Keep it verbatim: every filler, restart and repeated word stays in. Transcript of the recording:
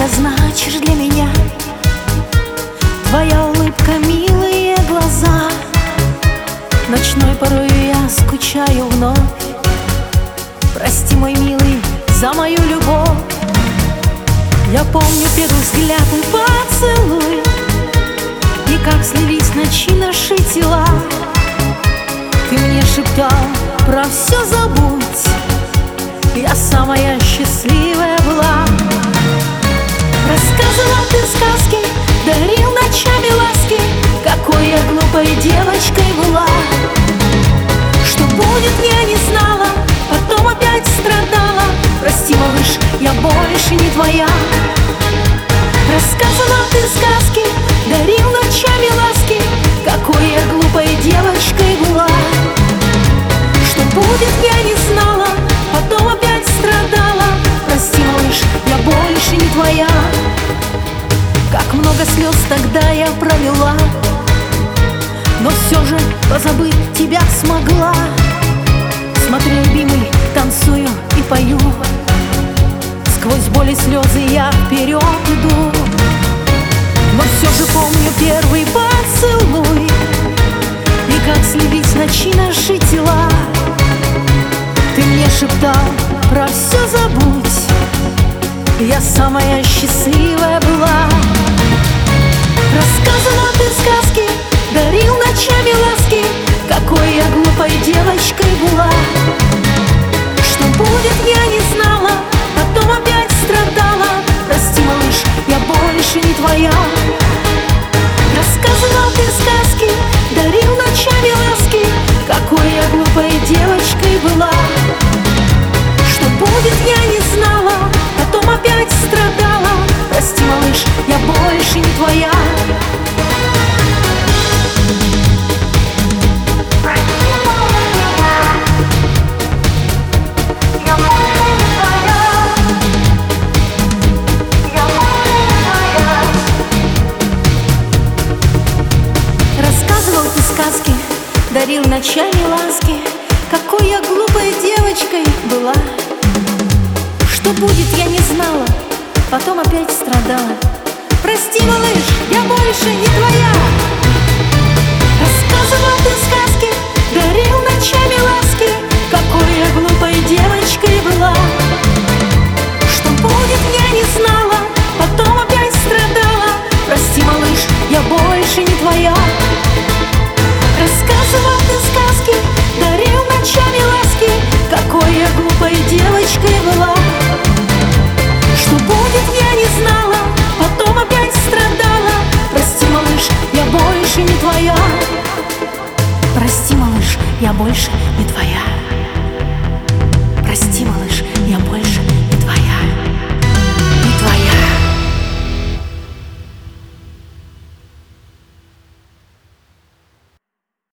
значишь для меня. Твоя улыбка, милые глаза. Ночной порою я скучаю вновь. Прости, мой милый, за мою любовь. Я помню первый взгляд и поцелуй, и как слились ночи наши тела. Ты мне шептал: про все забудь. Я самая счастливая была. Рассказывал ты сказки, дарил ночами ласки. Какой я глупой девочкой была. Что будет, я не знала, потом опять страдала. Прости, малыш, я больше не твоя. Рассказывал ты сказки, дарил ночами ласки. Какой я глупой девочкой была. Что будет, я не знала, потом опять страдала. Прости, малыш, я больше не твоя. Как много слез тогда я провела, но все же позабыть тебя смогла. Смотри, любимый, танцую и пою. Сквозь боль и слезы я вперед иду. Но все же помню первый поцелуй, и как слились ночи наши тела. Ты мне шептал: про все забудь. Я самая счастливая была. Рассказывал ты сказки, дарил ночами ласки. Какой я глупой девочкой была. Что будет, я не знала, потом опять страдала. Прости, малыш, я больше не твоя. Рассказывал ты сказки, дарил ночами ласки. Какой я глупой девочкой была. Что будет, я не знала, потом опять страдала. Прости, малыш, я больше не твоя. Рассказывал ты сказки, дарил ночами ласки. Какой я глупой девочкой была. Что будет, я не знала, потом опять страдала. Прости, малыш, я больше не твоя. Рассказывал ты сказки, дарил ночами ласки. Какой я глупой девочкой была. Что будет, я не знала, потом опять страдала. Прости, малыш, я больше не твоя. Рассказывал ты сказки, дарил ночами ласки. Какой я глупой девочкой была. Что будет, я не знала, потом опять страдала. Прости, малыш, я больше не твоя. Прости, малыш, я больше не твоя.